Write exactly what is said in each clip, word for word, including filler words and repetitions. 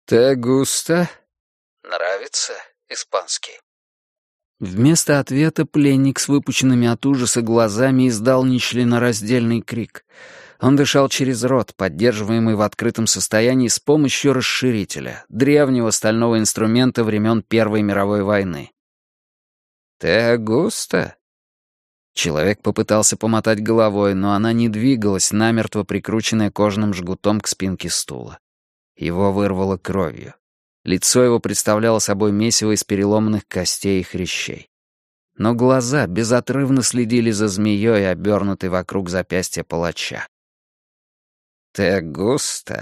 «Те густо?» «Нравится испанский?» Вместо ответа пленник с выпученными от ужаса глазами издал нечленораздельный крик. Он дышал через рот, поддерживаемый в открытом состоянии с помощью расширителя, древнего стального инструмента времен Первой мировой войны. «Те густо?» Человек попытался помотать головой, но она не двигалась, намертво прикрученная кожаным жгутом к спинке стула. Его вырвало кровью. Лицо его представляло собой месиво из переломанных костей и хрящей. Но глаза безотрывно следили за змеей, обернутой вокруг запястья палача. «Те густо?»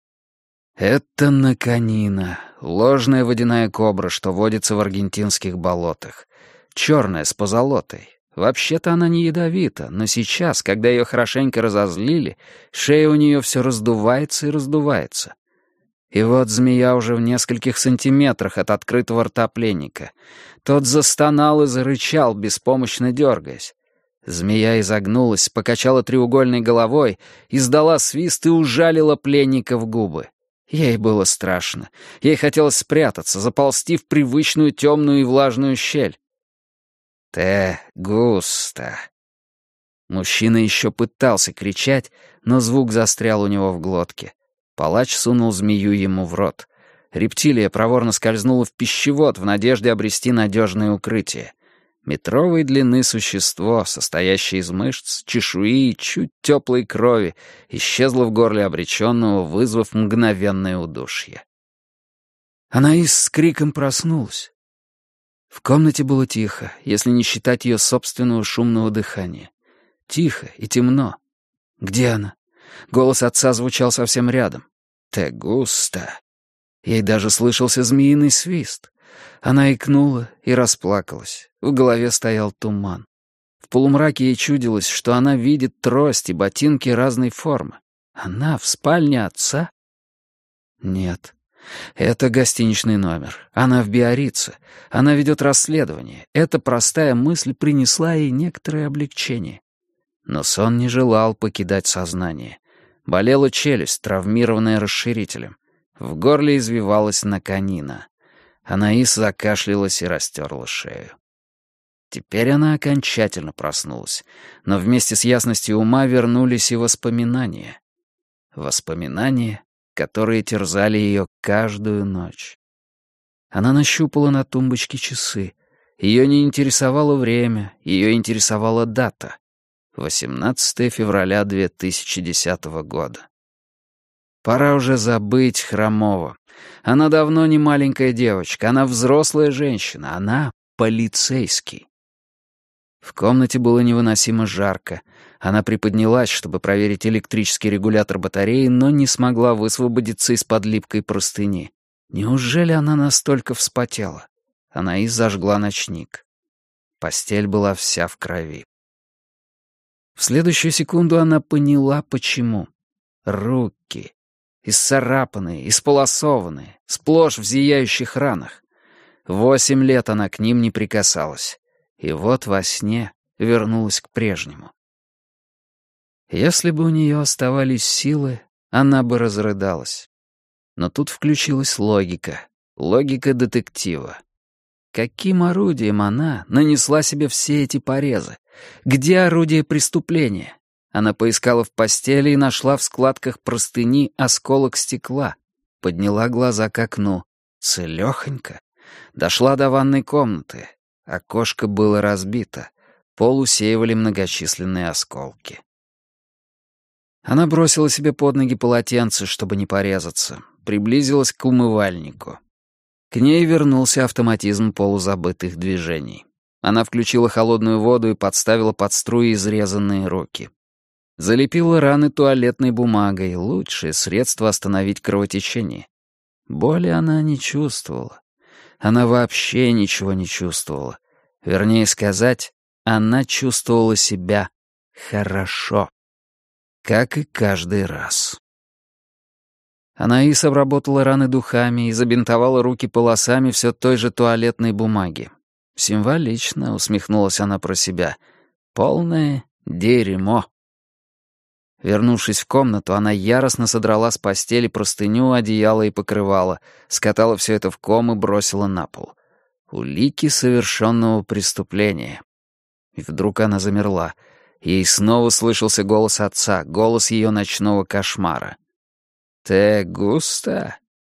Это наконина, ложная водяная кобра, что водится в аргентинских болотах. Черная, с позолотой. Вообще-то она не ядовита, но сейчас, когда ее хорошенько разозлили, шея у нее все раздувается и раздувается. И вот змея уже в нескольких сантиметрах от открытого рта пленника. Тот застонал и зарычал, беспомощно дергаясь. Змея изогнулась, покачала треугольной головой, издала свист и ужалила пленника в губы. Ей было страшно. Ей хотелось спрятаться, заползти в привычную темную и влажную щель. «Те густо». Мужчина еще пытался кричать, но звук застрял у него в глотке. Палач сунул змею ему в рот. Рептилия проворно скользнула в пищевод в надежде обрести надежное укрытие. Метровой длины существо, состоящее из мышц, чешуи и чуть теплой крови, исчезло в горле обреченного, вызвав мгновенное удушье. Анаис с криком проснулась. В комнате было тихо, если не считать ее собственного шумного дыхания. Тихо и темно. Где она? Голос отца звучал совсем рядом. «Те густо». Ей даже слышался змеиный свист. Она икнула и расплакалась. В голове стоял туман. В полумраке ей чудилось, что она видит трость и ботинки разной формы. Она в спальне отца? Нет. Это гостиничный номер. Она в Биаррице. Она ведет расследование. Эта простая мысль принесла ей некоторое облегчение. Но сон не желал покидать сознание. Болела челюсть, травмированная расширителем. В горле извивалась наконина. Анаис закашлялась и растерла шею. Теперь она окончательно проснулась, но вместе с ясностью ума вернулись и воспоминания. Воспоминания, которые терзали ее каждую ночь. Она нащупала на тумбочке часы. Ее не интересовало время, ее интересовала дата. восемнадцатое февраля две тысячи десятого года. Пора уже забыть Хромова. Она давно не маленькая девочка, она взрослая женщина, она полицейский. В комнате было невыносимо жарко. Она приподнялась, чтобы проверить электрический регулятор батареи, но не смогла высвободиться из-под липкой простыни. Неужели она настолько вспотела? Она и зажгла ночник. Постель была вся в крови. В следующую секунду она поняла, почему. Руки. Исцарапанные, исполосованные, сплошь в зияющих ранах. Восемь лет она к ним не прикасалась. И вот во сне вернулась к прежнему. Если бы у нее оставались силы, она бы разрыдалась. Но тут включилась логика. Логика детектива. Каким орудием она нанесла себе все эти порезы? Где орудие преступления? Она поискала в постели и нашла в складках простыни осколок стекла. Подняла глаза к окну. Целёхонько. Дошла до ванной комнаты. Окошко было разбито. Пол усеивали многочисленные осколки. Она бросила себе под ноги полотенце, чтобы не порезаться. Приблизилась к умывальнику. К ней вернулся автоматизм полузабытых движений. Она включила холодную воду и подставила под струи изрезанные руки. Залепила раны туалетной бумагой, лучшее средство остановить кровотечение. Боли она не чувствовала. Она вообще ничего не чувствовала. Вернее сказать, она чувствовала себя хорошо. Как и каждый раз. Анаис обработала раны духами и забинтовала руки полосами все той же туалетной бумаги. Символично, усмехнулась она про себя. Полное дерьмо. Вернувшись в комнату, она яростно содрала с постели простыню, одеяло и покрывало, скатала все это в ком и бросила на пол. Улики совершенного преступления. И вдруг она замерла. Ей снова слышался голос отца, голос ее ночного кошмара. «Те густо?»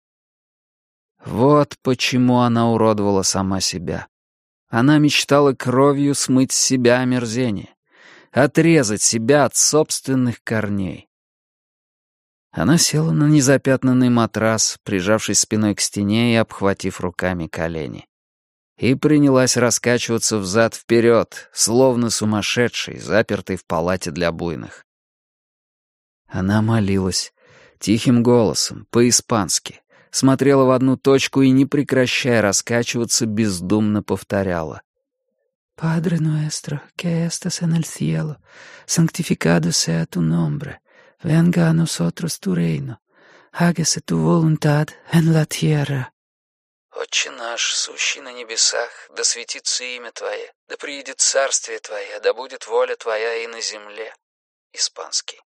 Вот почему она уродовала сама себя. Она мечтала кровью смыть с себя омерзение, отрезать себя от собственных корней. Она села на незапятнанный матрас, прижавшись спиной к стене и обхватив руками колени. И принялась раскачиваться взад-вперед, словно сумасшедший, запертый в палате для буйных. Она молилась тихим голосом, по-испански, смотрела в одну точку и, не прекращая раскачиваться, бездумно повторяла. «Padre nuestro, que estás en el cielo, santificado sea tu nombre, venga a nosotros tu reino, hágase tu voluntad en la tierra». «Отче наш, сущий на небесах, да светится имя Твое, да приидет царствие Твое, да будет воля Твоя и на земле». Испанский.